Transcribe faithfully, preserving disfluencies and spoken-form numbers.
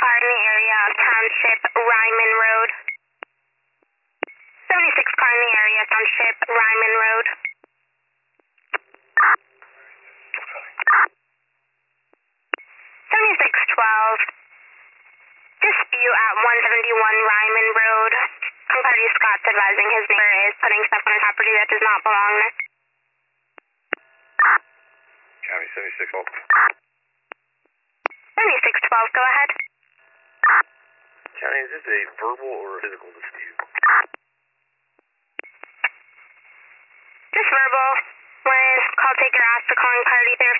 car in the area of Township Ryman Road. seventy-six car in the area, Township Ryman Road. seventy-six twelve. Dispute at one seventy-one Ryman Road. Party Scott's advising his neighbor is putting stuff on a property that does not belong there. County seventy-six twelve. seventy-six twelve, go ahead. County, is this a verbal or a physical dispute? Just verbal. When call taker asks the calling party their